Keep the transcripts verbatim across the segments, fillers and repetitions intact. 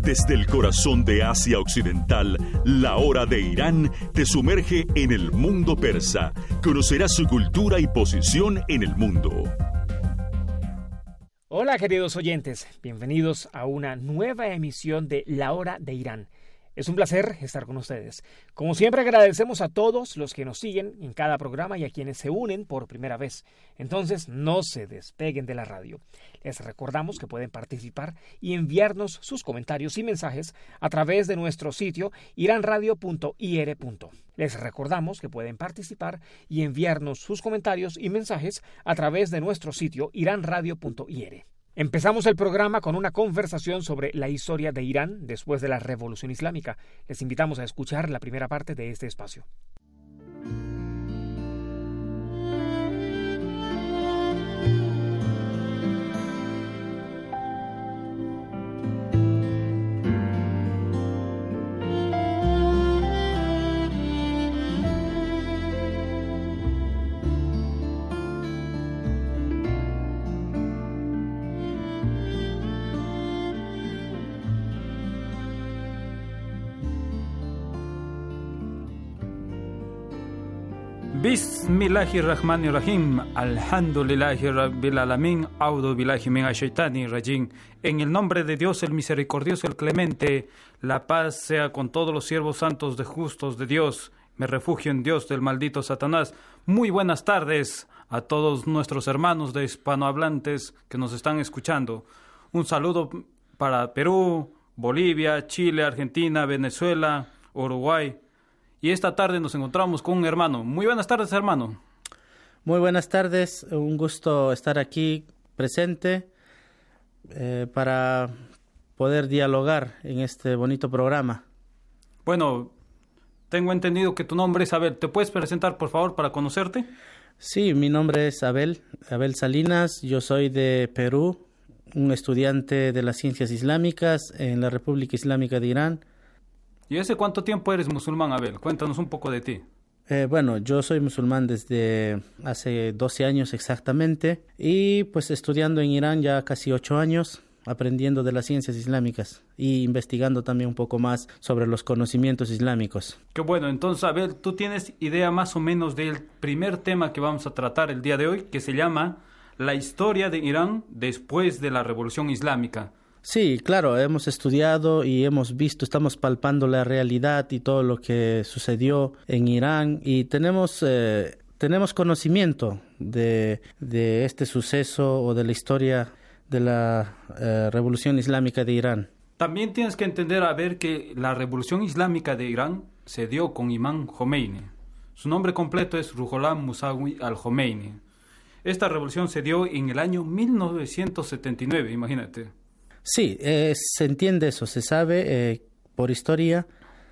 Desde el corazón de Asia Occidental, la hora de Irán te sumerge en el mundo persa. Conocerás su cultura y posición en el mundo. Hola queridos oyentes, bienvenidos a una nueva emisión de La Hora de Irán. Es un placer estar con ustedes. Como siempre agradecemos a todos los que nos siguen en cada programa y a quienes se unen por primera vez. Entonces no se despeguen de la radio. Les recordamos que pueden participar y enviarnos sus comentarios y mensajes a través de nuestro sitio iranradio punto i r. Les recordamos que pueden participar y enviarnos sus comentarios y mensajes a través de nuestro sitio iranradio punto i r. Empezamos el programa con una conversación sobre la historia de Irán después de la Revolución Islámica. Les invitamos a escuchar la primera parte de este espacio. Bismillahirrahmanirrahim. Alhamdulillahi Rabbil Alamin. Audu billahi min ash-shaytani rajim. En el nombre de Dios, el misericordioso, el clemente, la paz sea con todos los siervos santos de justos de Dios. Me refugio en Dios del maldito Satanás. Muy buenas tardes a todos nuestros hermanos de hispanohablantes que nos están escuchando. Un saludo para Perú, Bolivia, Chile, Argentina, Venezuela, Uruguay. Y esta tarde nos encontramos con un hermano. Muy buenas tardes, hermano. Muy buenas tardes. Un gusto estar aquí presente eh, para poder dialogar en este bonito programa. Bueno, tengo entendido que tu nombre es Abel. ¿Te puedes presentar, por favor, para conocerte? Sí, mi nombre es Abel, Abel Salinas. Yo soy de Perú, un estudiante de las ciencias islámicas en la República Islámica de Irán. ¿Y hace cuánto tiempo eres musulmán, Abel? Cuéntanos un poco de ti. Eh, bueno, yo soy musulmán desde hace doce años exactamente y pues estudiando en Irán ya casi ocho años, aprendiendo de las ciencias islámicas y investigando también un poco más sobre los conocimientos islámicos. Qué bueno, entonces, Abel, ¿tú tienes idea más o menos del primer tema que vamos a tratar el día de hoy, que se llama la historia de Irán después de la Revolución Islámica? Sí, claro, hemos estudiado y hemos visto, estamos palpando la realidad y todo lo que sucedió en Irán y tenemos, eh, tenemos conocimiento de, de este suceso o de la historia de la eh, Revolución Islámica de Irán. También tienes que entender, a ver, que la Revolución Islámica de Irán se dio con Imam Khomeini. Su nombre completo es Ruhollah Musawi al-Khomeini. Esta revolución se dio en el año mil novecientos setenta y nueve, imagínate. Sí, eh, se entiende eso, se sabe eh, por historia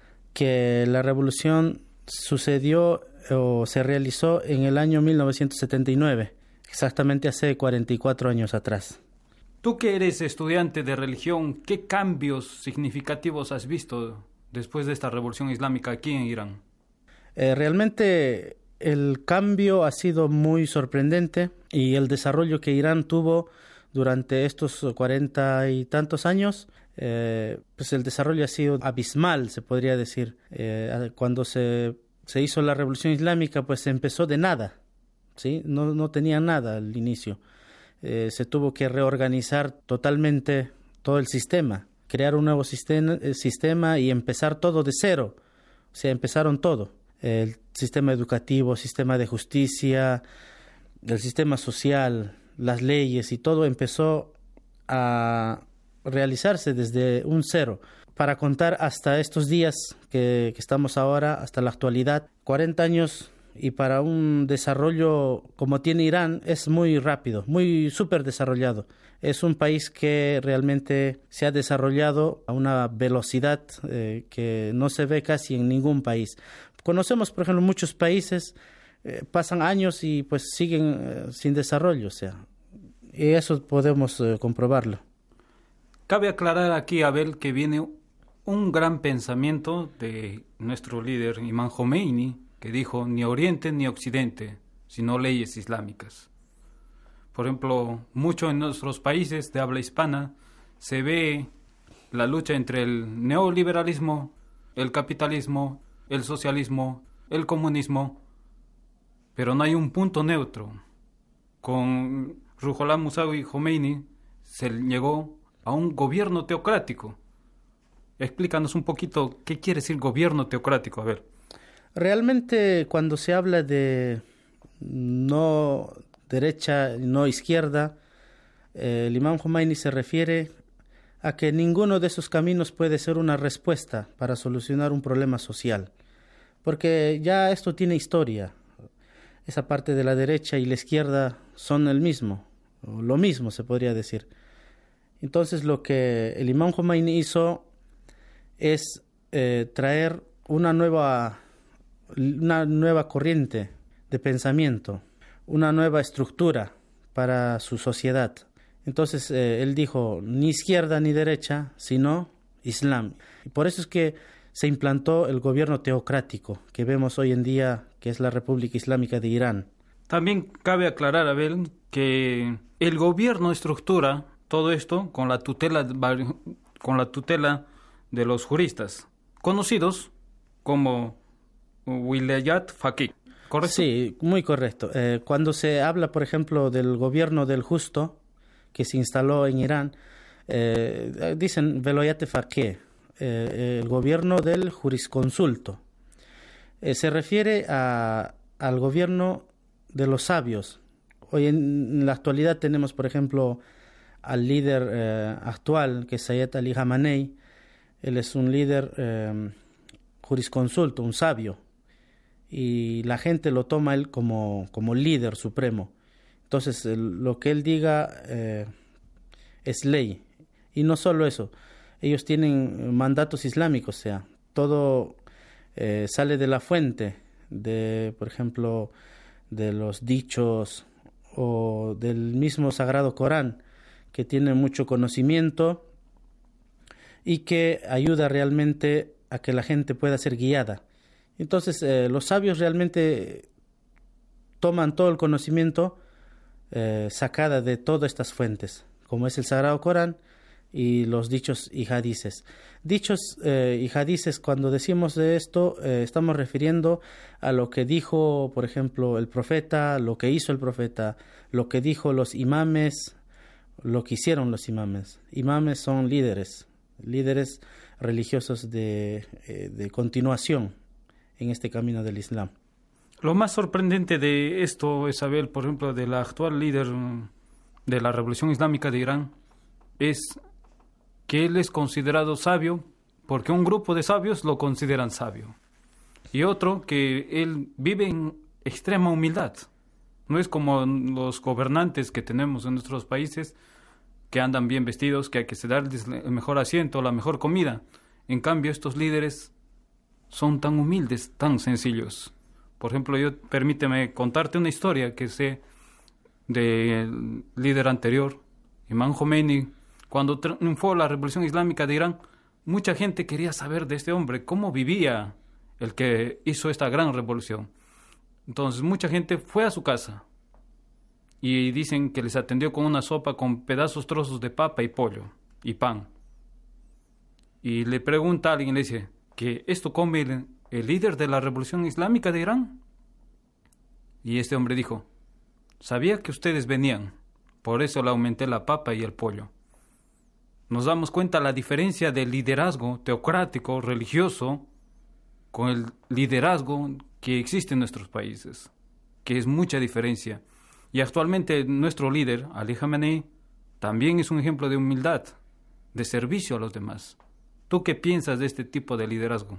que la revolución sucedió o se realizó en el año mil novecientos setenta y nueve, exactamente hace cuarenta y cuatro años atrás. Tú que eres estudiante de religión, ¿qué cambios significativos has visto después de esta revolución islámica aquí en Irán? Eh, realmente el cambio ha sido muy sorprendente y el desarrollo que Irán tuvo durante estos cuarenta y tantos años, eh, pues el desarrollo ha sido abismal, se podría decir. Eh, cuando se, se hizo la Revolución Islámica, pues se empezó de nada, ¿sí? No, no tenía nada al inicio. Eh, se tuvo que reorganizar totalmente todo el sistema, crear un nuevo sistema, eh, sistema y empezar todo de cero. O sea, empezaron todo. El sistema educativo, sistema de justicia, el sistema social, las leyes y todo empezó a realizarse desde un cero para contar hasta estos días que, que estamos ahora, hasta la actualidad, cuarenta años, y para un desarrollo como tiene Irán es muy rápido, muy súper desarrollado. Es un país que realmente se ha desarrollado a una velocidad eh, que no se ve casi en ningún país. Conocemos, por ejemplo, muchos países Eh, pasan años y pues siguen eh, sin desarrollo, o sea, y eso podemos eh, comprobarlo. Cabe aclarar aquí, Abel, que viene un gran pensamiento de nuestro líder Imam Khomeini, que dijo ni Oriente ni Occidente, sino leyes islámicas. Por ejemplo, mucho en nuestros países de habla hispana se ve la lucha entre el neoliberalismo, el capitalismo, el socialismo, el comunismo, pero no hay un punto neutro. Con Ruhollah Mousavi Khomeini se llegó a un gobierno teocrático. Explícanos un poquito qué quiere decir gobierno teocrático, a ver. Realmente cuando se habla de no derecha, no izquierda, eh, el imam Khomeini se refiere a que ninguno de esos caminos puede ser una respuesta para solucionar un problema social, porque ya esto tiene historia. Esa parte de la derecha y la izquierda son el mismo, o lo mismo se podría decir. Entonces lo que el imam Khomeini hizo es eh, traer una nueva, una nueva corriente de pensamiento, una nueva estructura para su sociedad. Entonces eh, él dijo, ni izquierda ni derecha, sino Islam. Y por eso es que se implantó el gobierno teocrático que vemos hoy en día, que es la República Islámica de Irán. También cabe aclarar, Abel, que el gobierno estructura todo esto con la tutela, con la tutela de los juristas, conocidos como Wilayat Faqih, ¿correcto? Sí, muy correcto. Eh, cuando se habla, por ejemplo, del gobierno del justo, que se instaló en Irán, eh, dicen Velayat Faqih, eh, el gobierno del jurisconsulto. Eh, se refiere a, al gobierno de los sabios. Hoy en, en la actualidad tenemos, por ejemplo, al líder eh, actual, que es Ayatollah Ali Khamenei. Él es un líder eh, jurisconsulto, un sabio, y la gente lo toma él como, como líder supremo. Entonces, el, lo que él diga eh, es ley. Y no solo eso, ellos tienen mandatos islámicos, o sea, todo eh, sale de la fuente, de, por ejemplo, de los dichos o del mismo Sagrado Corán, que tiene mucho conocimiento y que ayuda realmente a que la gente pueda ser guiada. Entonces, eh, los sabios realmente toman todo el conocimiento eh, sacada de todas estas fuentes, como es el Sagrado Corán y los dichos y hadices. Dichos eh, y hadices, cuando decimos de esto, eh, estamos refiriendo a lo que dijo, por ejemplo, el profeta, lo que hizo el profeta, lo que dijo los imames, lo que hicieron los imames. Imames son líderes, líderes religiosos de, eh, de continuación en este camino del Islam. Lo más sorprendente de esto, Isabel, por ejemplo, de la actual líder de la Revolución Islámica de Irán, es que él es considerado sabio porque un grupo de sabios lo consideran sabio. Y otro, que él vive en extrema humildad. No es como los gobernantes que tenemos en nuestros países, que andan bien vestidos, que hay que darles el mejor asiento, la mejor comida. En cambio, estos líderes son tan humildes, tan sencillos. Por ejemplo, yo permíteme contarte una historia que sé del líder anterior, Imam Khomeini. Cuando triunfó la Revolución Islámica de Irán, mucha gente quería saber de este hombre, cómo vivía el que hizo esta gran revolución. Entonces, mucha gente fue a su casa y dicen que les atendió con una sopa con pedazos, trozos de papa y pollo y pan. Y le pregunta a alguien, le dice, ¿que esto come el, el líder de la Revolución Islámica de Irán? Y este hombre dijo, sabía que ustedes venían, por eso le aumenté la papa y el pollo. Nos damos cuenta la diferencia del liderazgo teocrático, religioso, con el liderazgo que existe en nuestros países, que es mucha diferencia. Y actualmente nuestro líder, Ali Khamenei, también es un ejemplo de humildad, de servicio a los demás. ¿Tú qué piensas de este tipo de liderazgo?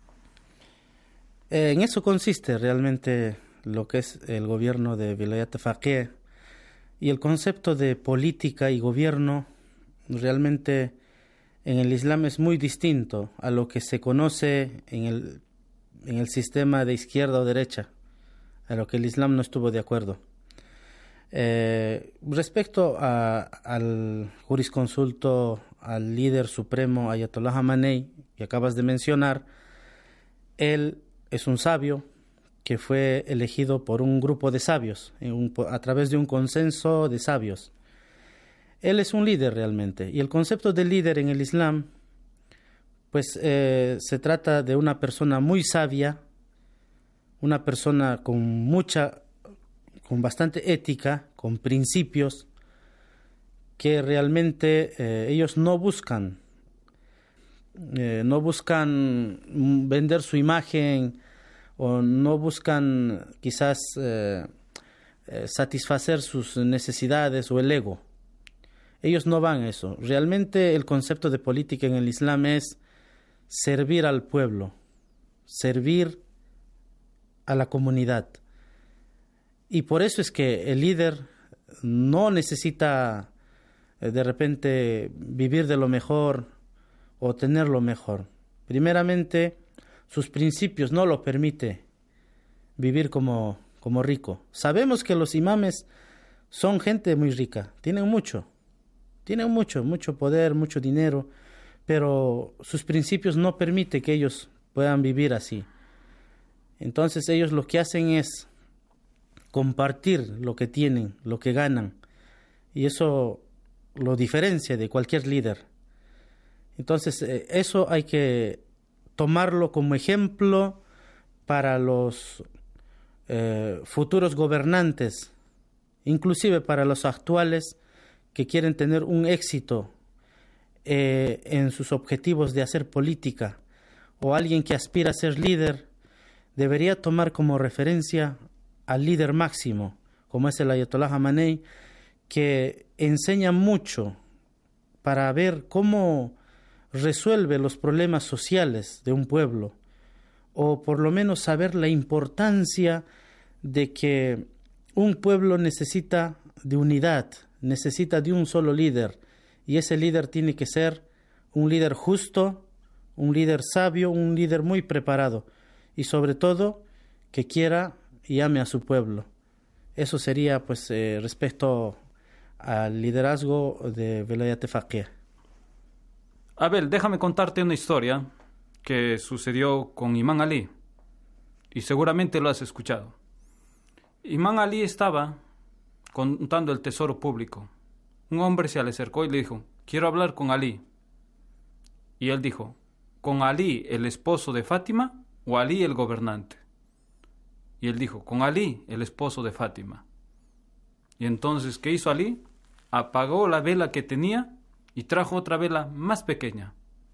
Eh, en eso consiste realmente lo que es el gobierno de Velayat Faqih, y el concepto de política y gobierno realmente en el Islam es muy distinto a lo que se conoce en el, en el sistema de izquierda o derecha, a lo que el Islam no estuvo de acuerdo. Eh, respecto a, al jurisconsulto, al líder supremo Ayatollah Khamenei, que acabas de mencionar, él es un sabio que fue elegido por un grupo de sabios, en un, a través de un consenso de sabios. Él es un líder realmente, y el concepto de líder en el Islam pues eh, se trata de una persona muy sabia, una persona con mucha, con bastante ética, con principios, que realmente eh, ellos no buscan, eh, no buscan vender su imagen o no buscan quizás eh, eh, satisfacer sus necesidades o el ego. Ellos no van a eso. Realmente el concepto de política en el Islam es servir al pueblo, servir a la comunidad. Y por eso es que el líder no necesita eh, de repente vivir de lo mejor o tener lo mejor. Primeramente, sus principios no lo permiten vivir como, como rico. Sabemos que los imames son gente muy rica, tienen mucho, tienen mucho, mucho poder, mucho dinero, pero sus principios no permiten que ellos puedan vivir así. Entonces ellos lo que hacen es compartir lo que tienen, lo que ganan, y eso lo diferencia de cualquier líder. Entonces eh, eso hay que tomarlo como ejemplo para los eh, futuros gobernantes, inclusive para los actuales que quieren tener un éxito eh, en sus objetivos de hacer política, o alguien que aspira a ser líder, debería tomar como referencia al líder máximo, como es el Ayatollah Khamenei, que enseña mucho para ver cómo resuelve los problemas sociales de un pueblo, o por lo menos saber la importancia de que un pueblo necesita de unidad, necesita de un solo líder, y ese líder tiene que ser un líder justo, un líder sabio, un líder muy preparado, y sobre todo que quiera y ame a su pueblo. Eso sería pues eh, respecto al liderazgo de Velayat Faqih. Abel, déjame contarte una historia que sucedió con Imam Ali, y seguramente lo has escuchado. Imam Ali estaba contando el tesoro público. Un hombre se le acercó y le dijo: quiero hablar con Ali. Y él dijo: ¿con Ali, el esposo de Fátima, o Ali, el gobernante? Y él dijo: con Ali, el esposo de Fátima. Y entonces, ¿qué hizo Ali? Apagó la vela que tenía y trajo otra vela más pequeña.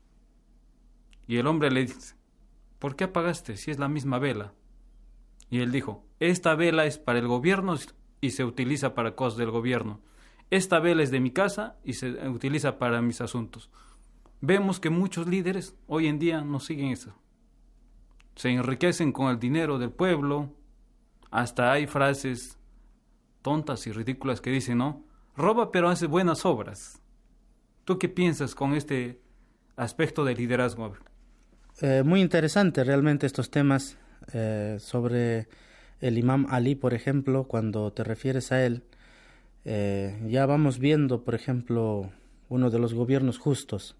Y el hombre le dice: ¿por qué apagaste si es la misma vela? Y él dijo: esta vela es para el gobierno y se utiliza para cosas del gobierno. Esta vela es de mi casa y se utiliza para mis asuntos. Vemos que muchos líderes hoy en día no siguen eso. Se enriquecen con el dinero del pueblo. Hasta hay frases tontas y ridículas que dicen, ¿no? Roba pero hace buenas obras. ¿Tú qué piensas con este aspecto de liderazgo? Eh, muy interesante realmente estos temas eh, sobre el Imam Ali, por ejemplo, cuando te refieres a él. Eh, ya vamos viendo, por ejemplo, uno de los gobiernos justos.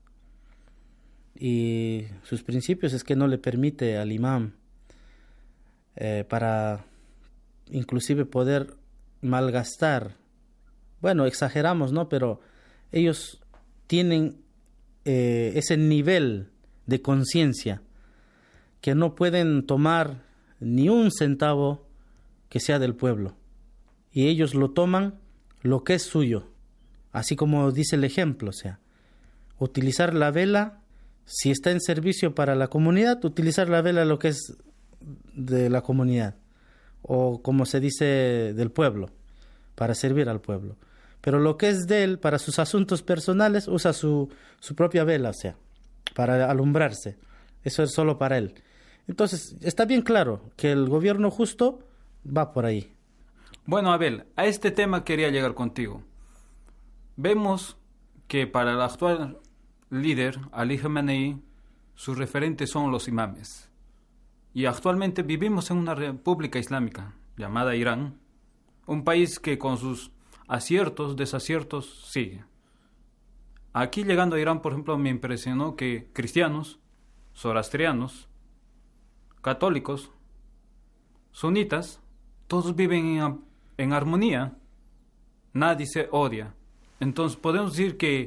Y sus principios es que no le permite al imam eh, para inclusive poder malgastar. Bueno, exageramos, ¿no? Pero ellos tienen eh, ese nivel de conciencia que no pueden tomar ni un centavo que sea del pueblo. Y ellos lo toman lo que es suyo. Así como dice el ejemplo, o sea, utilizar la vela. Si está en servicio para la comunidad, utilizar la vela lo que es de la comunidad, o como se dice, del pueblo, para servir al pueblo. Pero lo que es de él, para sus asuntos personales, usa su, su propia vela, o sea, para alumbrarse. Eso es solo para él. Entonces, está bien claro que el gobierno justo va por ahí. Bueno, Abel, a este tema quería llegar contigo. Vemos que para el actual líder, Ali Khamenei, sus referentes son los imames. Y actualmente vivimos en una república islámica llamada Irán, un país que con sus aciertos, desaciertos, sigue. Aquí llegando a Irán, por ejemplo, me impresionó que cristianos, zoroastrianos, católicos, sunitas, todos viven en, en armonía, nadie se odia. Entonces podemos decir que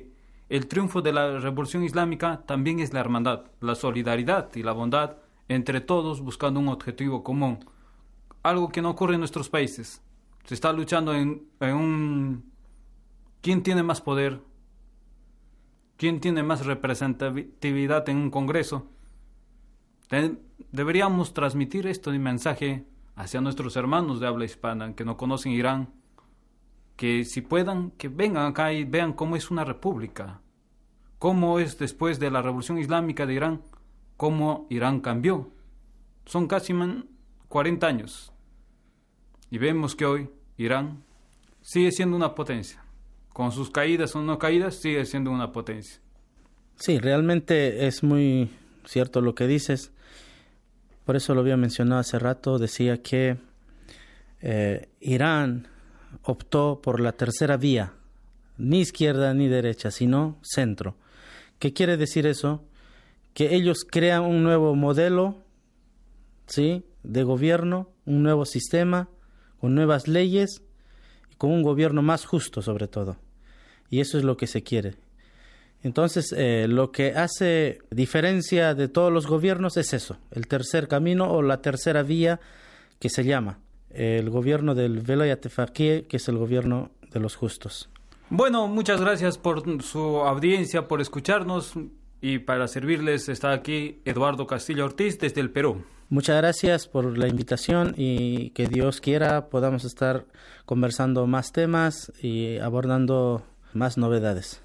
El triunfo de la Revolución Islámica también es la hermandad, la solidaridad y la bondad entre todos buscando un objetivo común. Algo que no ocurre en nuestros países. Se está luchando en, en un... ¿Quién tiene más poder? ¿Quién tiene más representatividad en un congreso? Deberíamos transmitir este mensaje hacia nuestros hermanos de habla hispana que no conocen Irán, que si puedan, que vengan acá y vean cómo es una república, cómo es después de la Revolución Islámica de Irán, cómo Irán cambió. Son casi cuarenta años y vemos que hoy Irán sigue siendo una potencia. Con sus caídas o no caídas, sigue siendo una potencia. Sí, realmente es muy cierto lo que dices. Por eso lo había mencionado hace rato. Decía que eh, Irán optó por la tercera vía, ni izquierda ni derecha, sino centro. ¿Qué quiere decir eso? Que ellos crean un nuevo modelo, ¿sí?, de gobierno, un nuevo sistema, con nuevas leyes, y con un gobierno más justo sobre todo. Y eso es lo que se quiere. Entonces, eh, lo que hace diferencia de todos los gobiernos es eso, el tercer camino o la tercera vía que se llama el gobierno del Velayat Faqih, que es el gobierno de los justos. Bueno, muchas gracias por su audiencia, por escucharnos, y para servirles está aquí Eduardo Castillo Ortiz desde el Perú. Muchas gracias por la invitación y que Dios quiera podamos estar conversando más temas y abordando más novedades.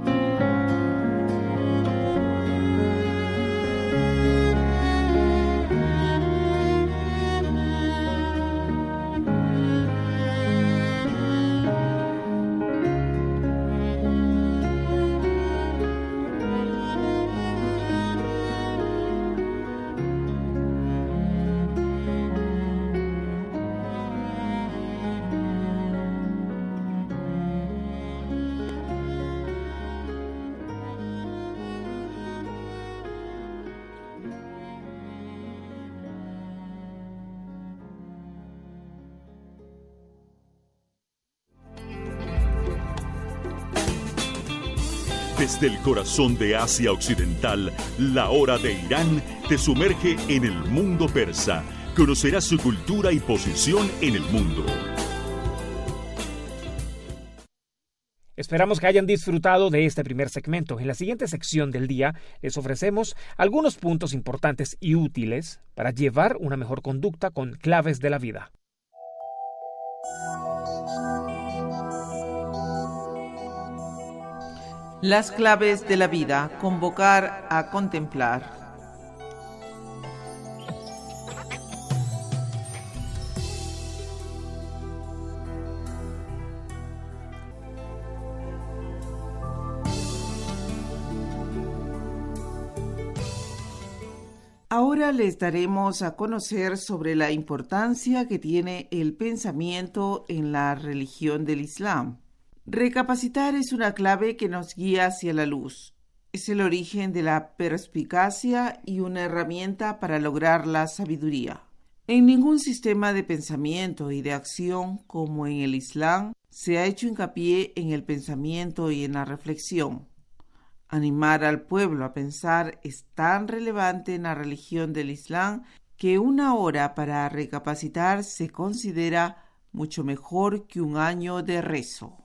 Desde el corazón de Asia Occidental, la hora de Irán te sumerge en el mundo persa. Conocerás su cultura y posición en el mundo. Esperamos que hayan disfrutado de este primer segmento. En la siguiente sección del día les ofrecemos algunos puntos importantes y útiles para llevar una mejor conducta con claves de la vida. Las claves de la vida, convocar a contemplar. Ahora les daremos a conocer sobre la importancia que tiene el pensamiento en la religión del Islam. Recapacitar es una clave que nos guía hacia la luz. Es el origen de la perspicacia y una herramienta para lograr la sabiduría. En ningún sistema de pensamiento y de acción como en el Islam se ha hecho hincapié en el pensamiento y en la reflexión. Animar al pueblo a pensar es tan relevante en la religión del Islam que una hora para recapacitar se considera mucho mejor que un año de rezo.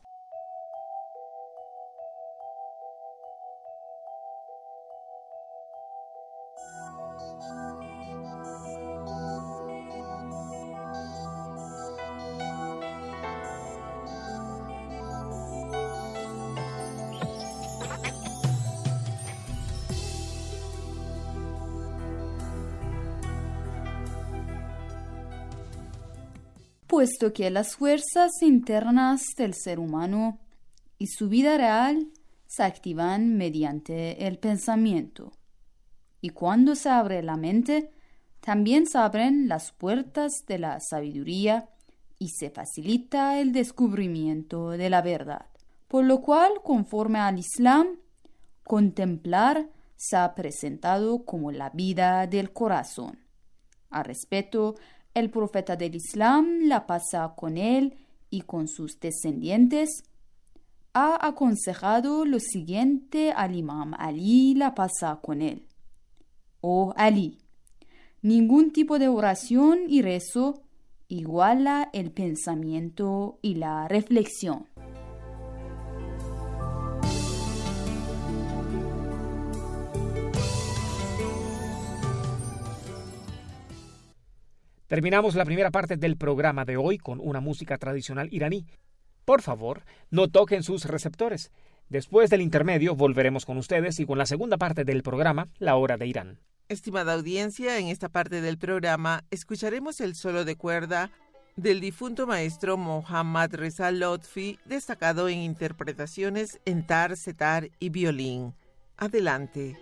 Puesto que las fuerzas internas del ser humano y su vida real se activan mediante el pensamiento. Y cuando se abre la mente, también se abren las puertas de la sabiduría y se facilita el descubrimiento de la verdad. Por lo cual, conforme al Islam, contemplar se ha presentado como la vida del corazón. Al respecto, el profeta del Islam, la paz con él y con sus descendientes, ha aconsejado lo siguiente al Imam Ali, la paz sea con él. Oh Ali, ningún tipo de oración y rezo iguala el pensamiento y la reflexión. Terminamos la primera parte del programa de hoy con una música tradicional iraní. Por favor, no toquen sus receptores. Después del intermedio volveremos con ustedes y con la segunda parte del programa, La Hora de Irán. Estimada audiencia, en esta parte del programa escucharemos el solo de cuerda del difunto maestro Mohammad Reza Lotfi, destacado en interpretaciones en tar, setar y violín. Adelante.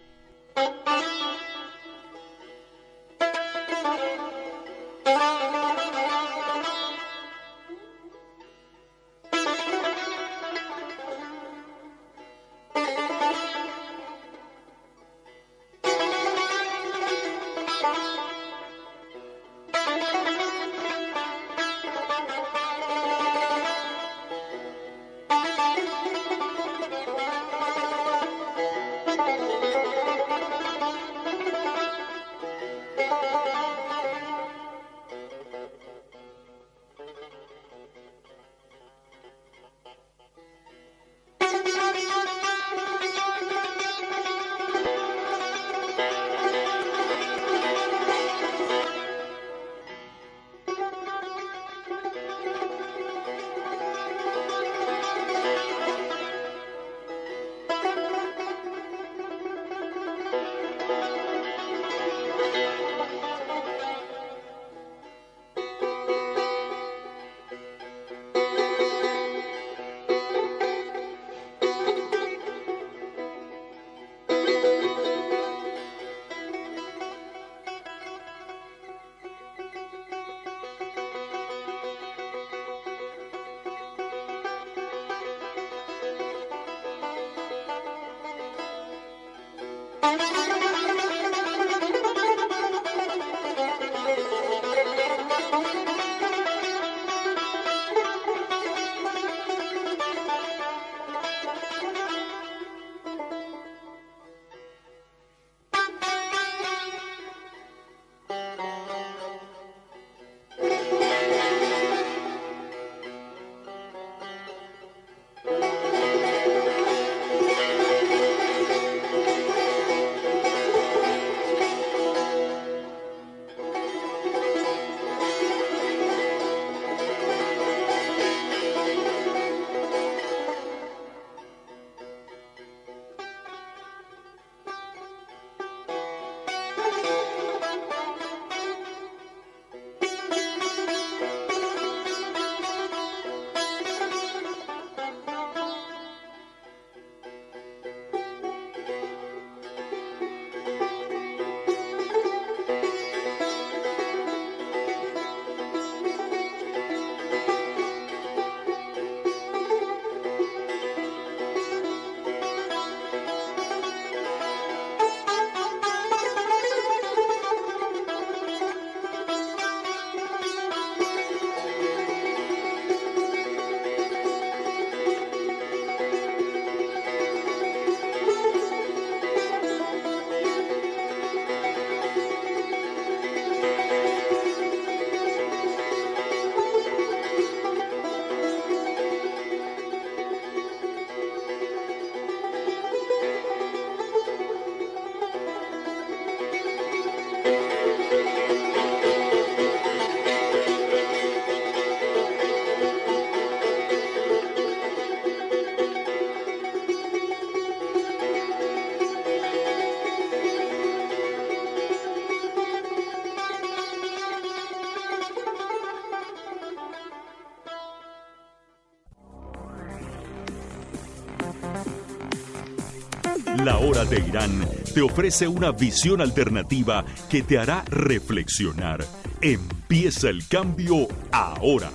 La Hora de Irán te ofrece una visión alternativa que te hará reflexionar. Empieza el cambio ahora.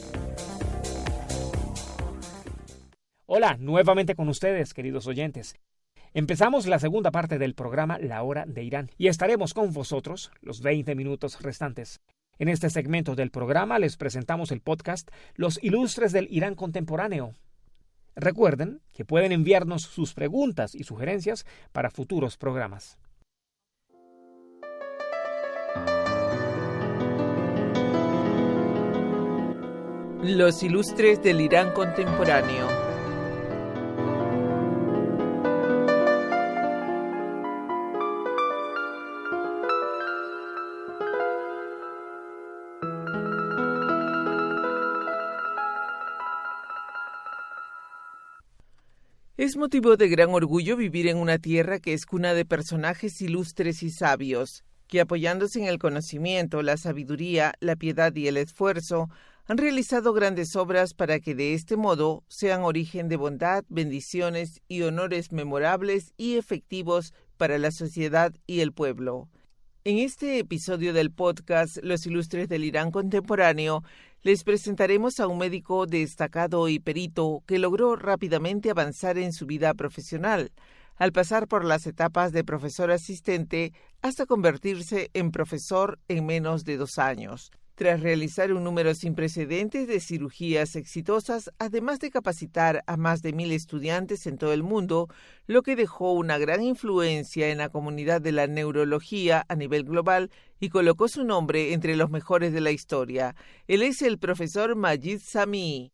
Hola, nuevamente con ustedes, queridos oyentes. Empezamos la segunda parte del programa La Hora de Irán y estaremos con vosotros los veinte minutos restantes. En este segmento del programa les presentamos el podcast Los Ilustres del Irán Contemporáneo. Recuerden que pueden enviarnos sus preguntas y sugerencias para futuros programas. Los ilustres del Irán contemporáneo. Es motivo de gran orgullo vivir en una tierra que es cuna de personajes ilustres y sabios, que apoyándose en el conocimiento, la sabiduría, la piedad y el esfuerzo, han realizado grandes obras para que de este modo sean origen de bondad, bendiciones y honores memorables y efectivos para la sociedad y el pueblo. En este episodio del podcast Los Ilustres del Irán Contemporáneo, les presentaremos a un médico destacado y perito que logró rápidamente avanzar en su vida profesional, al pasar por las etapas de profesor asistente hasta convertirse en profesor en menos de dos años. Tras realizar un número sin precedentes de cirugías exitosas, además de capacitar a más de mil estudiantes en todo el mundo, lo que dejó una gran influencia en la comunidad de la neurología a nivel global y colocó su nombre entre los mejores de la historia. Él es el profesor Majid Samii.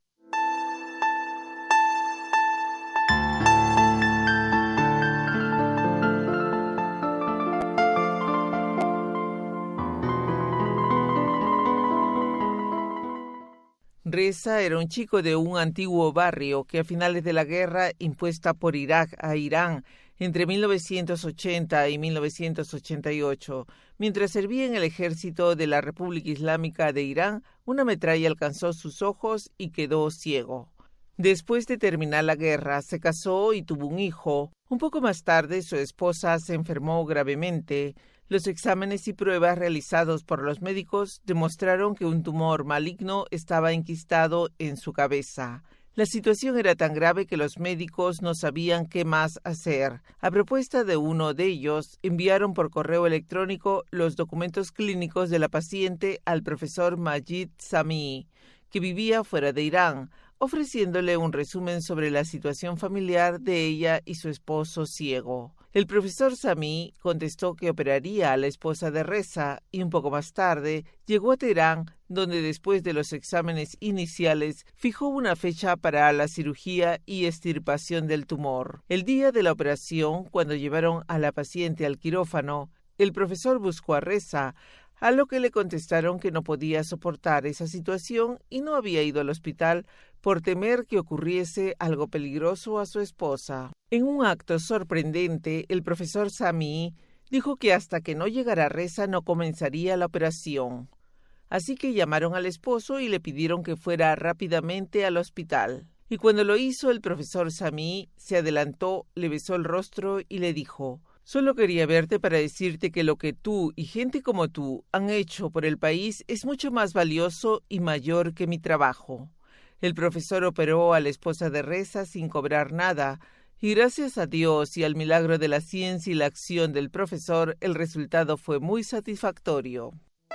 Reza era un chico de un antiguo barrio que a finales de la guerra impuesta por Irak a Irán entre mil novecientos ochenta y mil novecientos ochenta y ocho, mientras servía en el ejército de la República Islámica de Irán, una metralla alcanzó sus ojos y quedó ciego. Después de terminar la guerra, se casó y tuvo un hijo. Un poco más tarde, su esposa se enfermó gravemente. Los exámenes y pruebas realizados por los médicos demostraron que un tumor maligno estaba enquistado en su cabeza. La situación era tan grave que los médicos no sabían qué más hacer. A propuesta de uno de ellos, enviaron por correo electrónico los documentos clínicos de la paciente al profesor Majid Samii, que vivía fuera de Irán, ofreciéndole un resumen sobre la situación familiar de ella y su esposo ciego. El profesor Samii contestó que operaría a la esposa de Reza y un poco más tarde llegó a Teherán, donde después de los exámenes iniciales fijó una fecha para la cirugía y extirpación del tumor. El día de la operación, cuando llevaron a la paciente al quirófano, el profesor buscó a Reza, a lo que le contestaron que no podía soportar esa situación y no había ido al hospital por temer que ocurriese algo peligroso a su esposa. En un acto sorprendente, el profesor Samii dijo que hasta que no llegara Reza no comenzaría la operación. Así que llamaron al esposo y le pidieron que fuera rápidamente al hospital. Y cuando lo hizo, el profesor Samii se adelantó, le besó el rostro y le dijo: «Solo quería verte para decirte que lo que tú y gente como tú han hecho por el país es mucho más valioso y mayor que mi trabajo». El profesor operó a la esposa de Reza sin cobrar nada, y gracias a Dios y al milagro de la ciencia y la acción del profesor, el resultado fue muy satisfactorio.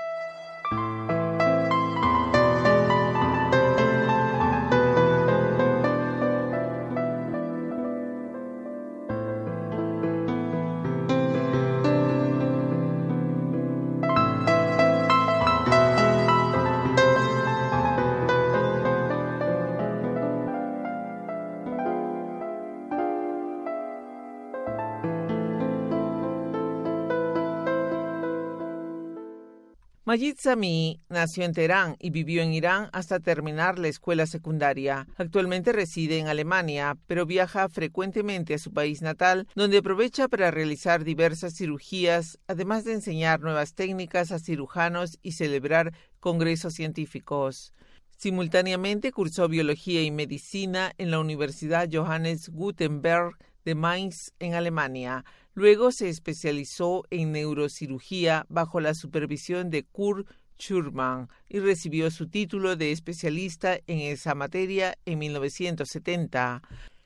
Majid Samii nació en Teherán y vivió en Irán hasta terminar la escuela secundaria. Actualmente reside en Alemania, pero viaja frecuentemente a su país natal, donde aprovecha para realizar diversas cirugías, además de enseñar nuevas técnicas a cirujanos y celebrar congresos científicos. Simultáneamente cursó biología y medicina en la Universidad Johannes Gutenberg de Mainz, en Alemania. Luego se especializó en neurocirugía bajo la supervisión de Kurt Schurman y recibió su título de especialista en esa materia en mil novecientos setenta.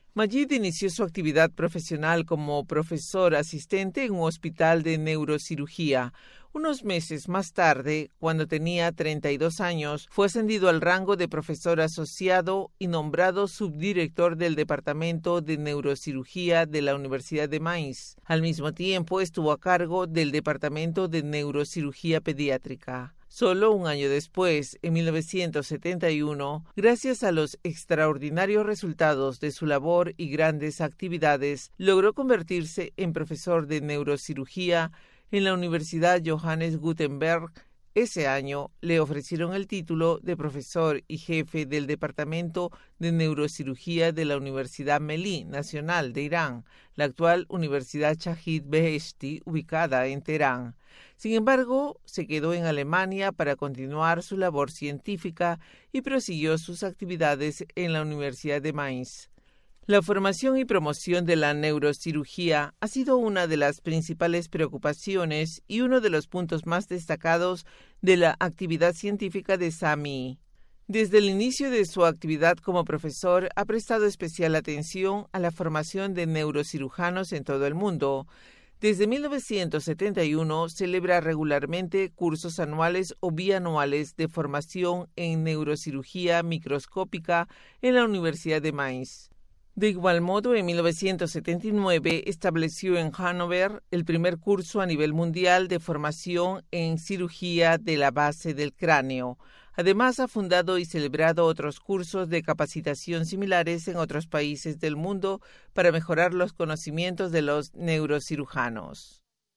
Majid inició su actividad profesional como profesor asistente en un hospital de neurocirugía. Unos meses más tarde, cuando tenía treinta y dos años, fue ascendido al rango de profesor asociado y nombrado subdirector del Departamento de Neurocirugía de la Universidad de Mainz. Al mismo tiempo, estuvo a cargo del Departamento de Neurocirugía Pediátrica. Solo un año después, en mil novecientos setenta y uno, gracias a los extraordinarios resultados de su labor y grandes actividades, logró convertirse en profesor de neurocirugía en la Universidad Johannes Gutenberg. Ese año le ofrecieron el título de profesor y jefe del Departamento de Neurocirugía de la Universidad Melli Nacional de Irán, la actual Universidad Shahid Beheshti, ubicada en Teherán. Sin embargo, se quedó en Alemania para continuar su labor científica y prosiguió sus actividades en la Universidad de Mainz. La formación y promoción de la neurocirugía ha sido una de las principales preocupaciones y uno de los puntos más destacados de la actividad científica de Sami. Desde el inicio de su actividad como profesor, ha prestado especial atención a la formación de neurocirujanos en todo el mundo. Desde mil novecientos setenta y uno celebra regularmente cursos anuales o bianuales de formación en neurocirugía microscópica en la Universidad de Mainz. De igual modo, en mil novecientos setenta y nueve estableció en Hannover el primer curso a nivel mundial de formación en cirugía de la base del cráneo. Además, ha fundado y celebrado otros cursos de capacitación similares en otros países del mundo para mejorar los conocimientos de los neurocirujanos.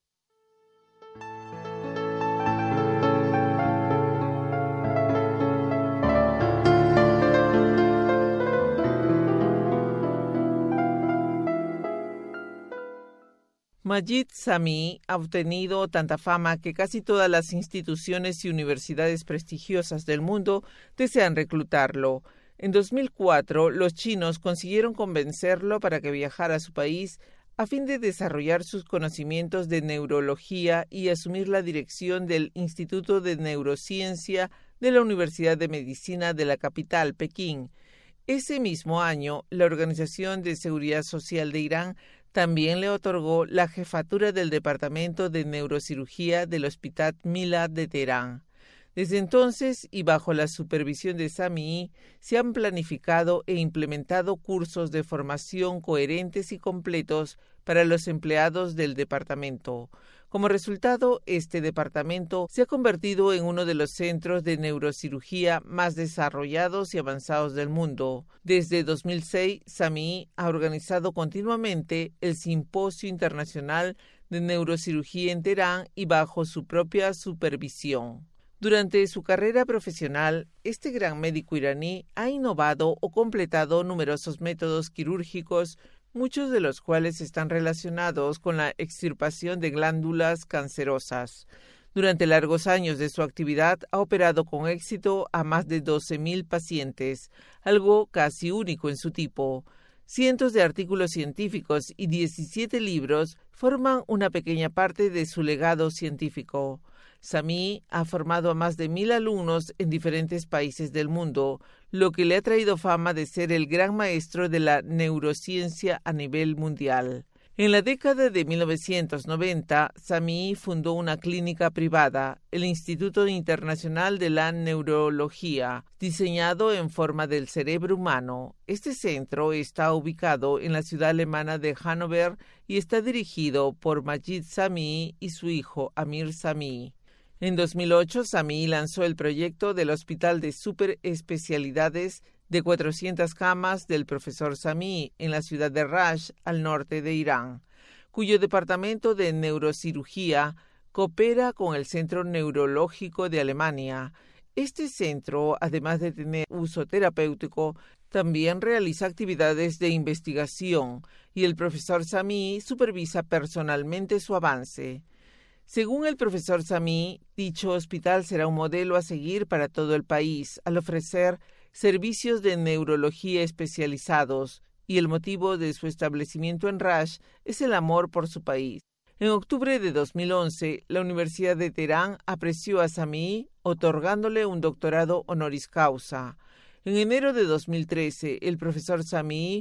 Majid Sami ha obtenido tanta fama que casi todas las instituciones y universidades prestigiosas del mundo desean reclutarlo. En dos mil cuatro, los chinos consiguieron convencerlo para que viajara a su país a fin de desarrollar sus conocimientos de neurología y asumir la dirección del Instituto de Neurociencia de la Universidad de Medicina de la capital, Pekín. Ese mismo año, la Organización de Seguridad Social de Irán también le otorgó la jefatura del Departamento de Neurocirugía del Hospital Mila de Teherán. Desde entonces, y bajo la supervisión de Sami, se han planificado e implementado cursos de formación coherentes y completos para los empleados del departamento. Como resultado, este departamento se ha convertido en uno de los centros de neurocirugía más desarrollados y avanzados del mundo. Desde dos mil seis, Sami ha organizado continuamente el Simposio Internacional de Neurocirugía en Teherán y bajo su propia supervisión. Durante su carrera profesional, este gran médico iraní ha innovado o completado numerosos métodos quirúrgicos, muchos de los cuales están relacionados con la extirpación de glándulas cancerosas. Durante largos años de su actividad, ha operado con éxito a más de doce mil pacientes, algo casi único en su tipo. Cientos de artículos científicos y diecisiete libros forman una pequeña parte de su legado científico. Sami ha formado a más de mil alumnos en diferentes países del mundo, lo que le ha traído fama de ser el gran maestro de la neurociencia a nivel mundial. En la década de mil novecientos noventa, Sami fundó una clínica privada, el Instituto Internacional de la Neurología, diseñado en forma del cerebro humano. Este centro está ubicado en la ciudad alemana de Hannover y está dirigido por Majid Sami y su hijo Amir Sami. En dos mil ocho, Sami lanzó el proyecto del Hospital de Superespecialidades de cuatrocientas camas del profesor Sami en la ciudad de Raj, al norte de Irán, cuyo departamento de neurocirugía coopera con el Centro Neurológico de Alemania. Este centro, además de tener uso terapéutico, también realiza actividades de investigación y el profesor Sami supervisa personalmente su avance. Según el profesor Sami, dicho hospital será un modelo a seguir para todo el país al ofrecer servicios de neurología especializados, y el motivo de su establecimiento en Raj es el amor por su país. En octubre de dos mil once, la Universidad de Teherán apreció a Sami otorgándole un doctorado honoris causa. En enero de dos mil trece, el profesor Sami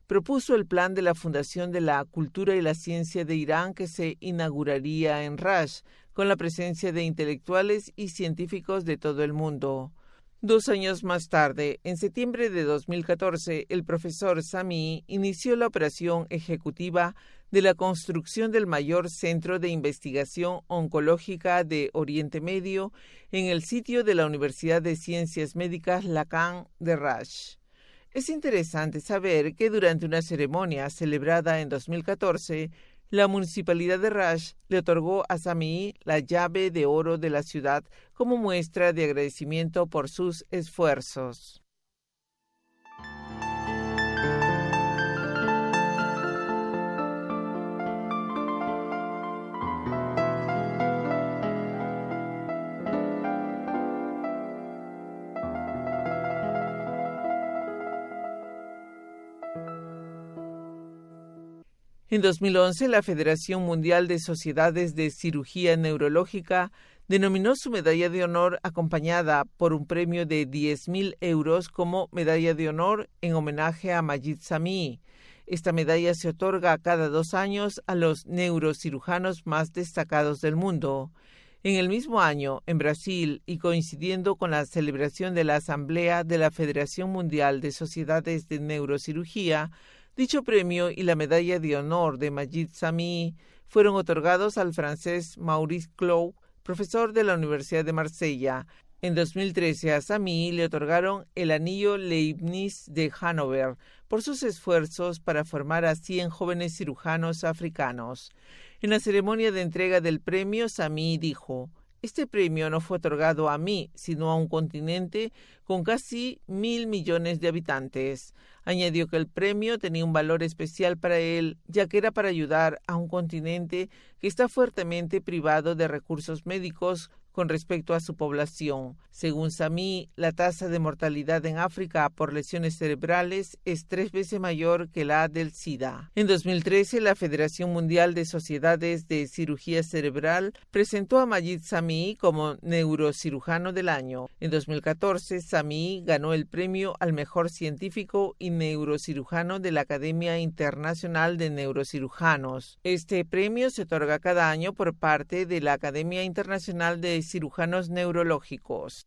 propuso el plan de la Fundación de la Cultura y la Ciencia de Irán que se inauguraría en Rash, con la presencia de intelectuales y científicos de todo el mundo. Dos años más tarde, en septiembre de dos mil catorce, el profesor Sami inició la operación ejecutiva de la construcción del mayor centro de investigación oncológica de Oriente Medio en el sitio de la Universidad de Ciencias Médicas Lacan de Rash. Es interesante saber que durante una ceremonia celebrada en dos mil catorce, la Municipalidad de Rash le otorgó a Sami la llave de oro de la ciudad como muestra de agradecimiento por sus esfuerzos. En dos mil once, la Federación Mundial de Sociedades de Cirugía Neurológica denominó su medalla de honor acompañada por un premio de diez mil euros como medalla de honor en homenaje a Majid Sami. Esta medalla se otorga cada dos años a los neurocirujanos más destacados del mundo. En el mismo año, en Brasil, y coincidiendo con la celebración de la Asamblea de la Federación Mundial de Sociedades de Neurocirugía, dicho premio y la medalla de honor de Majid Sami fueron otorgados al francés Maurice Cloux, profesor de la Universidad de Marsella. En dos mil trece a Sami le otorgaron el anillo Leibniz de Hannover por sus esfuerzos para formar a cien jóvenes cirujanos africanos. En la ceremonia de entrega del premio, Sami dijo: «Este premio no fue otorgado a mí, sino a un continente con casi mil millones de habitantes». Añadió que el premio tenía un valor especial para él, ya que era para ayudar a un continente que está fuertemente privado de recursos médicos con respecto a su población. Según Sami, la tasa de mortalidad en África por lesiones cerebrales es tres veces mayor que la del SIDA. En dos mil trece, la Federación Mundial de Sociedades de Cirugía Cerebral presentó a Majid Sami como neurocirujano del año. En dos mil catorce, Sami ganó el premio al mejor científico y neurocirujano de la Academia Internacional de Neurocirujanos. Este premio se otorga cada año por parte de la Academia Internacional de Cirujanos Neurológicos.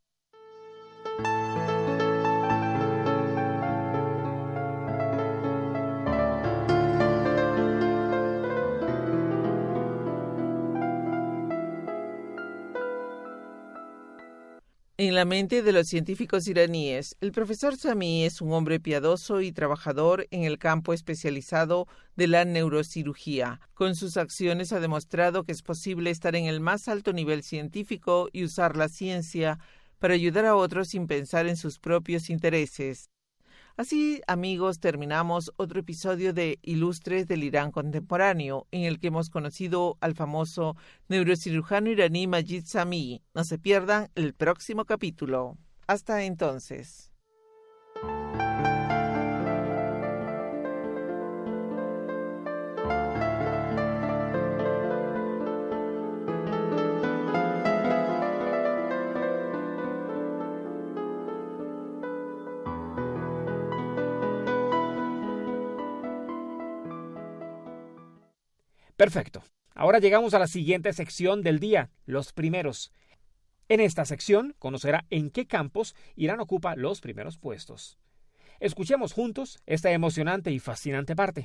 En la mente de los científicos iraníes, el profesor Sami es un hombre piadoso y trabajador en el campo especializado de la neurocirugía. Con sus acciones ha demostrado que es posible estar en el más alto nivel científico y usar la ciencia para ayudar a otros sin pensar en sus propios intereses. Así, amigos, terminamos otro episodio de Ilustres del Irán Contemporáneo, en el que hemos conocido al famoso neurocirujano iraní Majid Sami. No se pierdan el próximo capítulo. Hasta entonces. Perfecto. Ahora llegamos a la siguiente sección del día, los primeros. En esta sección conocerá en qué campos Irán ocupa los primeros puestos. Escuchemos juntos esta emocionante y fascinante parte.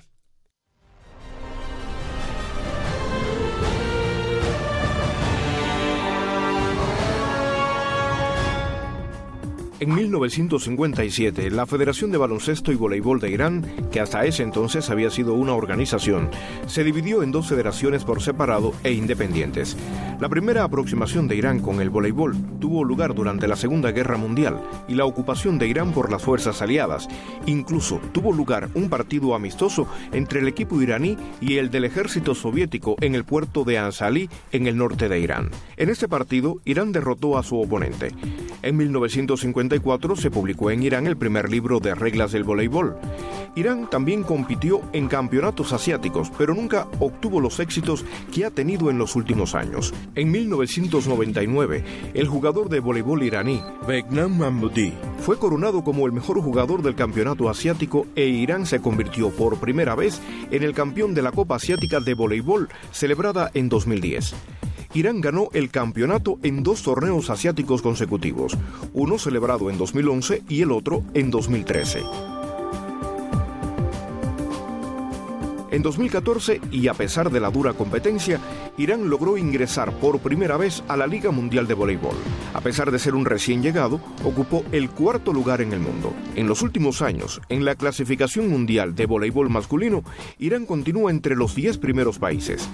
En mil novecientos cincuenta y siete, la Federación de Baloncesto y Voleibol de Irán, que hasta ese entonces había sido una organización, se dividió en dos federaciones por separado e independientes. La primera aproximación de Irán con el voleibol tuvo lugar durante la Segunda Guerra Mundial y la ocupación de Irán por las fuerzas aliadas. Incluso tuvo lugar un partido amistoso entre el equipo iraní y el del ejército soviético en el puerto de Ansalí, en el norte de Irán. En este partido, Irán derrotó a su oponente. En mil novecientos cincuenta sesenta y cuatro se publicó en Irán el primer libro de reglas del voleibol. Irán también compitió en campeonatos asiáticos, pero nunca obtuvo los éxitos que ha tenido en los últimos años. En mil novecientos noventa y nueve, el jugador de voleibol iraní, Behnam Mahmoudi, fue coronado como el mejor jugador del campeonato asiático e Irán se convirtió por primera vez en el campeón de la Copa Asiática de Voleibol, celebrada en dos mil diez. Irán ganó el campeonato en dos torneos asiáticos consecutivos, uno celebrado en dos mil once y el otro en dos mil trece. En dos mil catorce, y a pesar de la dura competencia, Irán logró ingresar por primera vez a la Liga Mundial de Voleibol. A pesar de ser un recién llegado, ocupó el cuarto lugar en el mundo. En los últimos años, en la clasificación mundial de voleibol masculino, Irán continúa entre los diez primeros países.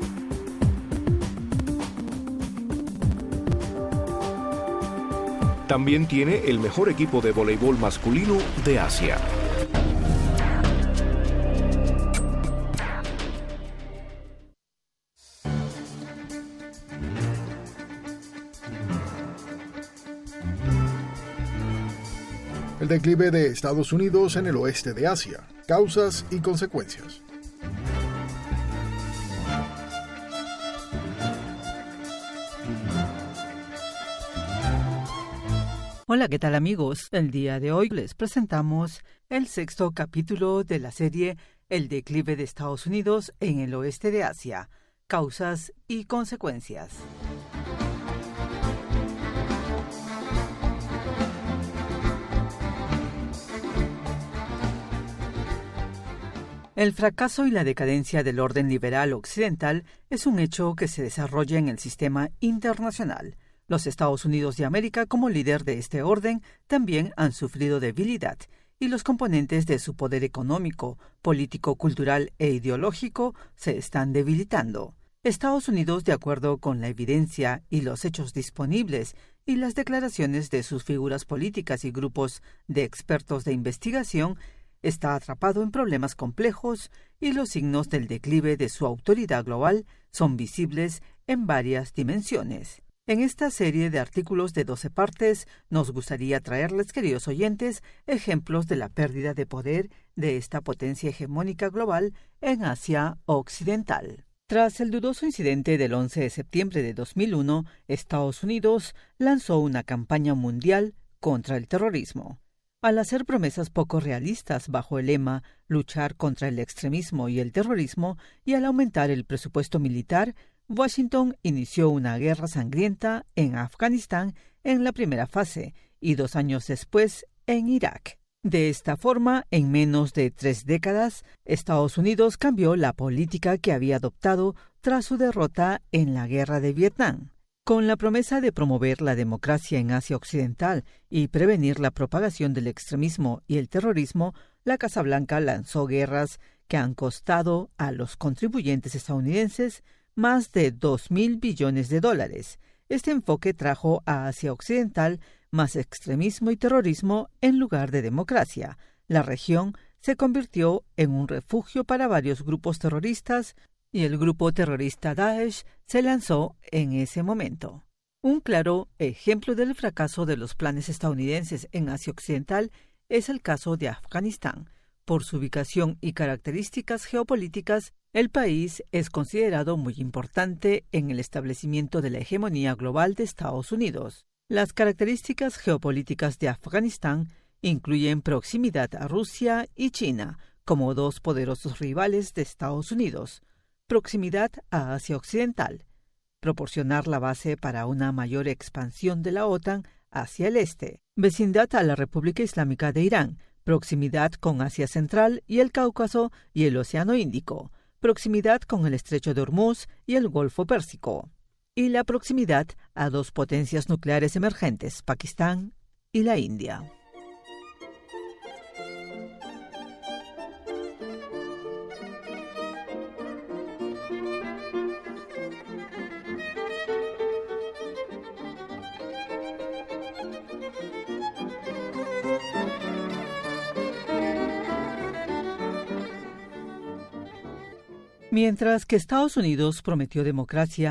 También tiene el mejor equipo de voleibol masculino de Asia. El declive de Estados Unidos en el oeste de Asia, causas y consecuencias. Hola, ¿qué tal amigos? El día de hoy les presentamos el sexto capítulo de la serie El declive de Estados Unidos en el oeste de Asia, causas y consecuencias. El fracaso y la decadencia del orden liberal occidental es un hecho que se desarrolla en el sistema internacional. Los Estados Unidos de América, como líder de este orden, también han sufrido debilidad, y los componentes de su poder económico, político, cultural e ideológico se están debilitando. Estados Unidos, de acuerdo con la evidencia y los hechos disponibles y las declaraciones de sus figuras políticas y grupos de expertos de investigación, está atrapado en problemas complejos y los signos del declive de su autoridad global son visibles en varias dimensiones. En esta serie de artículos de doce partes nos gustaría traerles, queridos oyentes, ejemplos de la pérdida de poder de esta potencia hegemónica global en Asia Occidental. Tras el dudoso incidente del once de septiembre de dos mil uno, Estados Unidos lanzó una campaña mundial contra el terrorismo. Al hacer promesas poco realistas bajo el lema luchar contra el extremismo y el terrorismo y al aumentar el presupuesto militar, Washington inició una guerra sangrienta en Afganistán en la primera fase y dos años después en Irak. De esta forma, en menos de tres décadas, Estados Unidos cambió la política que había adoptado tras su derrota en la guerra de Vietnam. Con la promesa de promover la democracia en Asia Occidental y prevenir la propagación del extremismo y el terrorismo, la Casa Blanca lanzó guerras que han costado a los contribuyentes estadounidenses más de dos mil billones de dólares. Este enfoque trajo a Asia Occidental más extremismo y terrorismo en lugar de democracia. La región se convirtió en un refugio para varios grupos terroristas y el grupo terrorista Daesh se lanzó en ese momento. Un claro ejemplo del fracaso de los planes estadounidenses en Asia Occidental es el caso de Afganistán. Por su ubicación y características geopolíticas, el país es considerado muy importante en el establecimiento de la hegemonía global de Estados Unidos. Las características geopolíticas de Afganistán incluyen proximidad a Rusia y China como dos poderosos rivales de Estados Unidos, proximidad a Asia Occidental, proporcionar la base para una mayor expansión de la OTAN hacia el este, vecindad a la República Islámica de Irán, proximidad con Asia Central y el Cáucaso y el Océano Índico, proximidad con el Estrecho de Hormuz y el Golfo Pérsico, y la proximidad a dos potencias nucleares emergentes, Pakistán y la India. Mientras que Estados Unidos prometió democracia,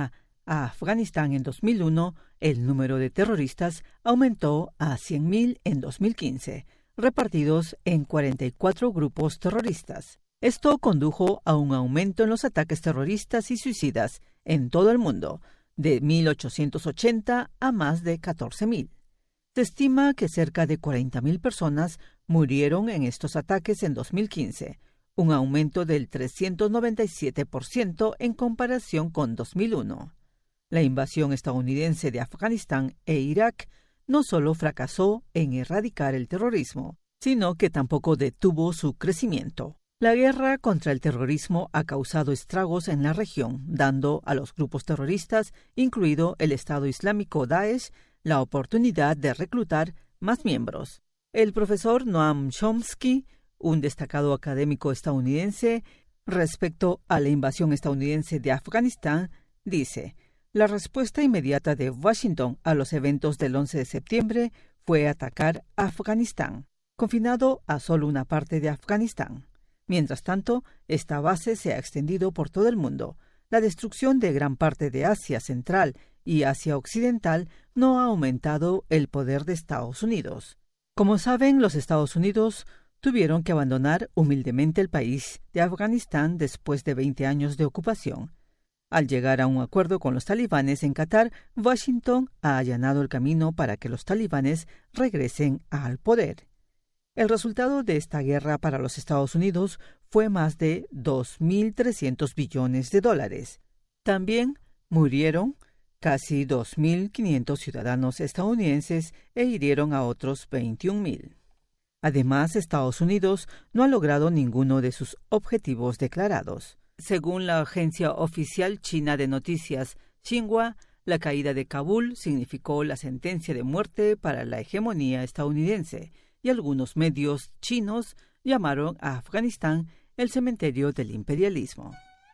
a Afganistán en dos mil uno, el número de terroristas aumentó a cien mil en dos mil quince, repartidos en cuarenta y cuatro grupos terroristas. Esto condujo a un aumento en los ataques terroristas y suicidas en todo el mundo, de mil ochocientos ochenta a más de catorce mil. Se estima que cerca de cuarenta mil personas murieron en estos ataques en dos mil quince, un aumento del trescientos noventa y siete por ciento en comparación con dos mil uno. La invasión estadounidense de Afganistán e Irak no solo fracasó en erradicar el terrorismo, sino que tampoco detuvo su crecimiento. La guerra contra el terrorismo ha causado estragos en la región, dando a los grupos terroristas, incluido el Estado Islámico Daesh, la oportunidad de reclutar más miembros. El profesor Noam Chomsky, un destacado académico estadounidense, respecto a la invasión estadounidense de Afganistán, dice: la respuesta inmediata de Washington a los eventos del once de septiembre fue atacar Afganistán, confinado a solo una parte de Afganistán. Mientras tanto, esta base se ha extendido por todo el mundo. La destrucción de gran parte de Asia Central y Asia Occidental no ha aumentado el poder de Estados Unidos. Como saben, los Estados Unidos tuvieron que abandonar humildemente el país de Afganistán después de veinte años de ocupación. Al llegar a un acuerdo con los talibanes en Qatar, Washington ha allanado el camino para que los talibanes regresen al poder. El resultado de esta guerra para los Estados Unidos fue más de dos mil trescientos billones de dólares. También murieron casi dos mil quinientos ciudadanos estadounidenses e hirieron a otros veintiún mil. Además, Estados Unidos no ha logrado ninguno de sus objetivos declarados. Según la agencia oficial china de noticias Xinhua, la caída de Kabul significó la sentencia de muerte para la hegemonía estadounidense, y algunos medios chinos llamaron a Afganistán el cementerio del imperialismo.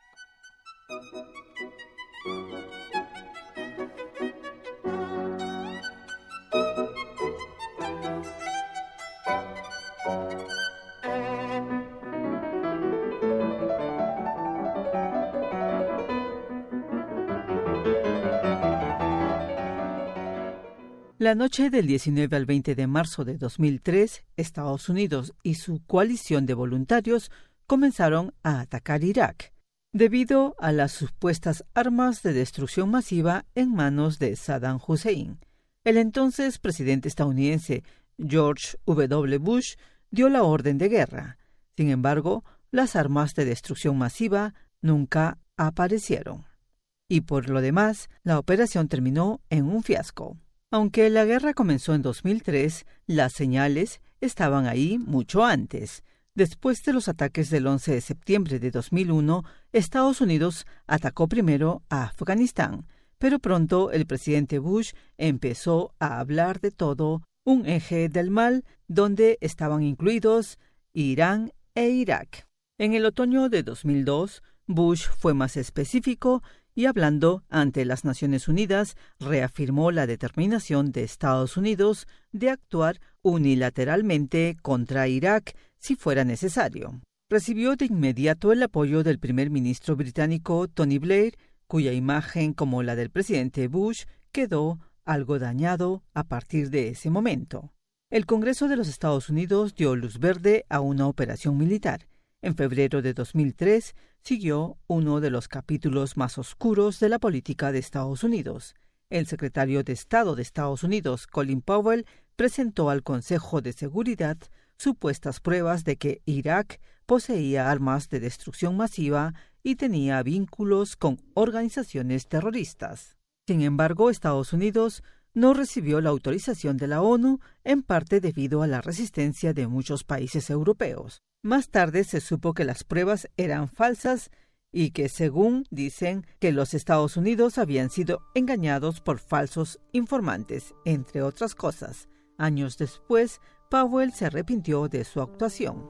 La noche del diecinueve al veinte de marzo de dos mil tres, Estados Unidos y su coalición de voluntarios comenzaron a atacar Irak, debido a las supuestas armas de destrucción masiva en manos de Saddam Hussein. El entonces presidente estadounidense George W. Bush dio la orden de guerra. Sin embargo, las armas de destrucción masiva nunca aparecieron. Y por lo demás, la operación terminó en un fiasco. Aunque la guerra comenzó en dos mil tres, las señales estaban ahí mucho antes. Después de los ataques del once de septiembre de dos mil uno, Estados Unidos atacó primero a Afganistán, pero pronto el presidente Bush empezó a hablar de todo un eje del mal donde estaban incluidos Irán e Irak. En el otoño de dos mil dos, Bush fue más específico y hablando ante las Naciones Unidas, reafirmó la determinación de Estados Unidos de actuar unilateralmente contra Irak si fuera necesario. Recibió de inmediato el apoyo del primer ministro británico Tony Blair, cuya imagen, como la del presidente Bush, quedó algo dañado a partir de ese momento. El Congreso de los Estados Unidos dio luz verde a una operación militar. En febrero de dos mil tres siguió uno de los capítulos más oscuros de la política de Estados Unidos. El secretario de Estado de Estados Unidos, Colin Powell, presentó al Consejo de Seguridad supuestas pruebas de que Irak poseía armas de destrucción masiva y tenía vínculos con organizaciones terroristas. Sin embargo, Estados Unidos no recibió la autorización de la ONU, en parte debido a la resistencia de muchos países europeos. Más tarde se supo que las pruebas eran falsas y que, según dicen, que los Estados Unidos habían sido engañados por falsos informantes, entre otras cosas. Años después, Powell se arrepintió de su actuación.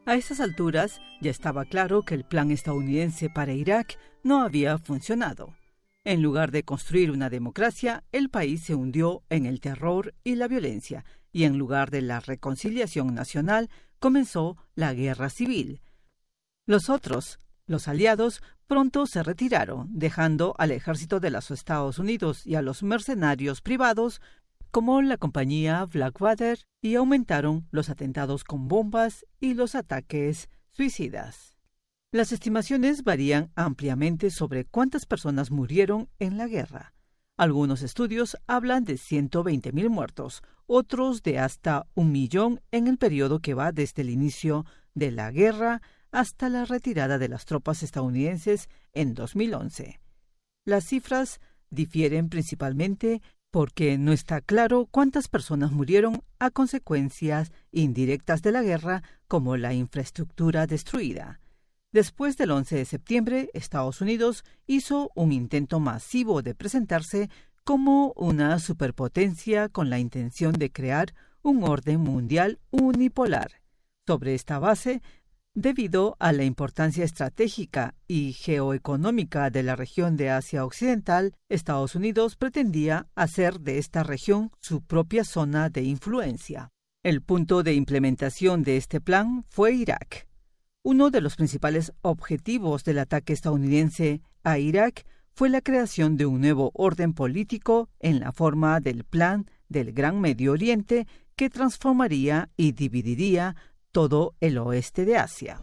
A estas alturas ya estaba claro que el plan estadounidense para Irak no había funcionado. En lugar de construir una democracia, el país se hundió en el terror y la violencia, y en lugar de la reconciliación nacional, comenzó la guerra civil. Los otros, los aliados, pronto se retiraron, dejando al ejército de los Estados Unidos y a los mercenarios privados, como la compañía Blackwater, y aumentaron los atentados con bombas y los ataques suicidas. Las estimaciones varían ampliamente sobre cuántas personas murieron en la guerra. Algunos estudios hablan de ciento veinte mil muertos, otros de hasta un millón en el periodo que va desde el inicio de la guerra hasta la retirada de las tropas estadounidenses en dos mil once. Las cifras difieren principalmente porque no está claro cuántas personas murieron a consecuencias indirectas de la guerra, como la infraestructura destruida. Después del once de septiembre, Estados Unidos hizo un intento masivo de presentarse como una superpotencia con la intención de crear un orden mundial unipolar. Sobre esta base, debido a la importancia estratégica y geoeconómica de la región de Asia Occidental, Estados Unidos pretendía hacer de esta región su propia zona de influencia. El punto de implementación de este plan fue Irak. Uno de los principales objetivos del ataque estadounidense a Irak fue la creación de un nuevo orden político en la forma del Plan del Gran Medio Oriente que transformaría y dividiría todo el oeste de Asia.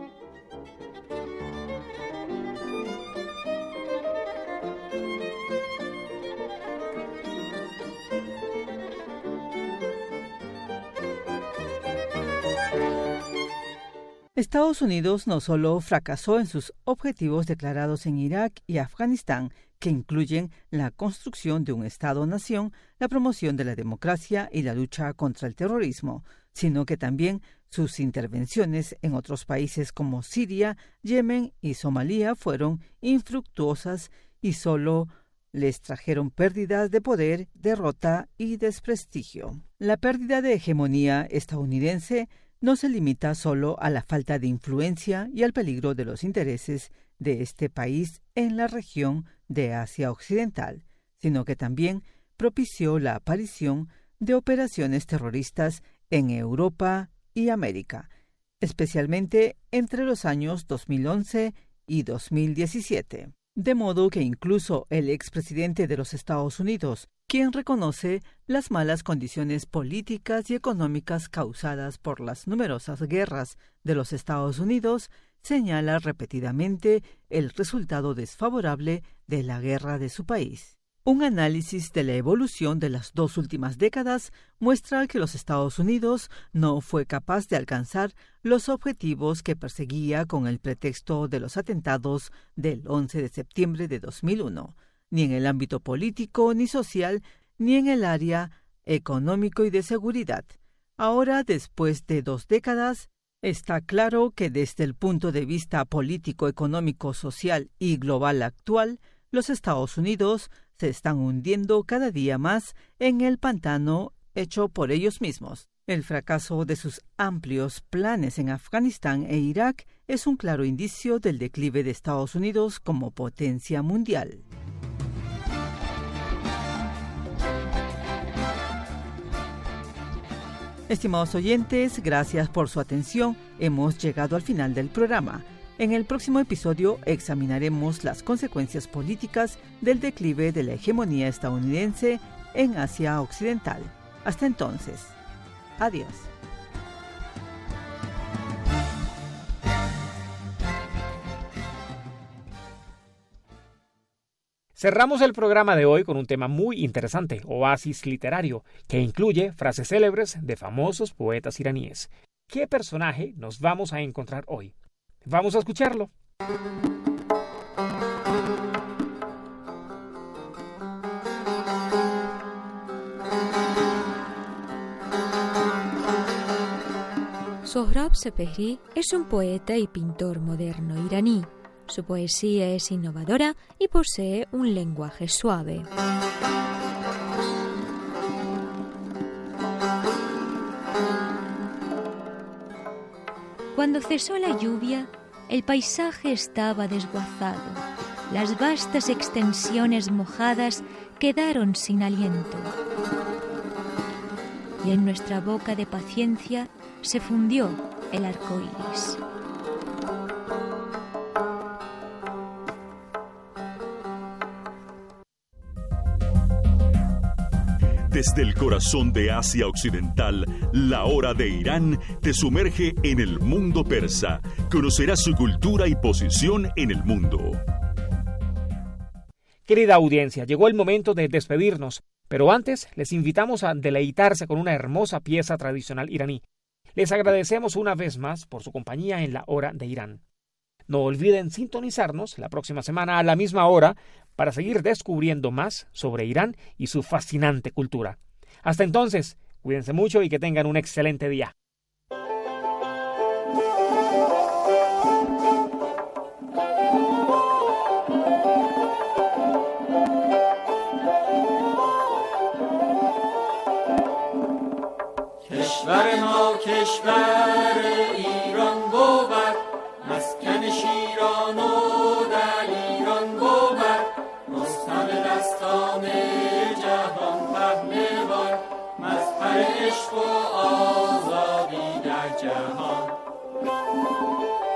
Estados Unidos no solo fracasó en sus objetivos declarados en Irak y Afganistán, que incluyen la construcción de un Estado-nación, la promoción de la democracia y la lucha contra el terrorismo, sino que también sus intervenciones en otros países como Siria, Yemen y Somalia fueron infructuosas y solo les trajeron pérdidas de poder, derrota y desprestigio. La pérdida de hegemonía estadounidense no se limita solo a la falta de influencia y al peligro de los intereses de este país en la región de Asia Occidental, sino que también propició la aparición de operaciones terroristas en Europa y América, especialmente entre los años dos mil once y dos mil diecisiete. De modo que incluso el expresidente de los Estados Unidos, quien reconoce las malas condiciones políticas y económicas causadas por las numerosas guerras de los Estados Unidos, señala repetidamente el resultado desfavorable de la guerra de su país. Un análisis de la evolución de las dos últimas décadas muestra que los Estados Unidos no fue capaz de alcanzar los objetivos que perseguía con el pretexto de los atentados del once de septiembre de dos mil uno, ni en el ámbito político ni social, ni en el área económico y de seguridad. Ahora, después de dos décadas, está claro que desde el punto de vista político, económico, social y global actual, los Estados Unidos se están hundiendo cada día más en el pantano hecho por ellos mismos. El fracaso de sus amplios planes en Afganistán e Irak es un claro indicio del declive de Estados Unidos como potencia mundial. Estimados oyentes, gracias por su atención. Hemos llegado al final del programa. En el próximo episodio examinaremos las consecuencias políticas del declive de la hegemonía estadounidense en Asia Occidental. Hasta entonces, adiós. Cerramos el programa de hoy con un tema muy interesante, oasis literario, que incluye frases célebres de famosos poetas iraníes. ¿Qué personaje nos vamos a encontrar hoy? Vamos a escucharlo. Sohrab Sepehri es un poeta y pintor moderno iraní. Su poesía es innovadora y posee un lenguaje suave. Cuando cesó la lluvia, el paisaje estaba desguazado. Las vastas extensiones mojadas quedaron sin aliento. Y en nuestra boca de paciencia se fundió el arco iris. Desde el corazón de Asia Occidental, La Hora de Irán te sumerge en el mundo persa. Conocerás su cultura y posición en el mundo. Querida audiencia, llegó el momento de despedirnos, pero antes les invitamos a deleitarse con una hermosa pieza tradicional iraní. Les agradecemos una vez más por su compañía en La Hora de Irán. No olviden sintonizarnos la próxima semana a la misma hora para seguir descubriendo más sobre Irán y su fascinante cultura. Hasta entonces, cuídense mucho y que tengan un excelente día. کشور ما کشور ایران بود مسکن شیران و در ایران بود رستم دستان جهان پهلوان مظهر عشق و آزادی در جهان